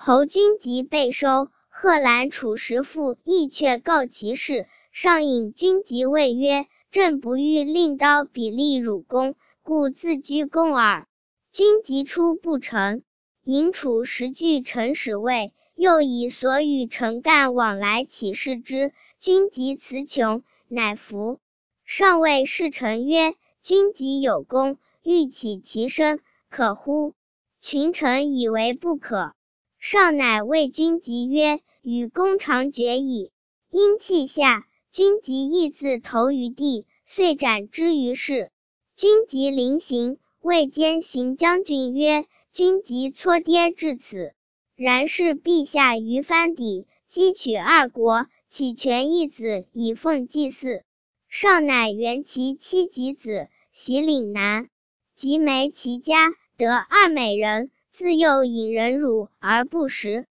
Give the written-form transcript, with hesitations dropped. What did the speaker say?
侯君集被收，贺兰楚时父亦却告其事。上引君集谓曰：朕不欲令刀比例汝公，故自居宫耳。君集出不成，引楚时据陈使位，又以所与臣干往来起事之。君集辞穷，乃服。上谓侍臣曰：君集有功，欲起其身，可乎？群臣以为不可。上乃谓君集曰：与公常决矣。因泣下，君集亦自投于地，遂斩之于市。君集临行，谓监行将军曰：君集错跌至此，然是陛下于藩邸，击取二国，岂权一子以奉祭祀？上乃原其妻及子，袭岭南，及没其家，得2美人，自幼引人辱而不食。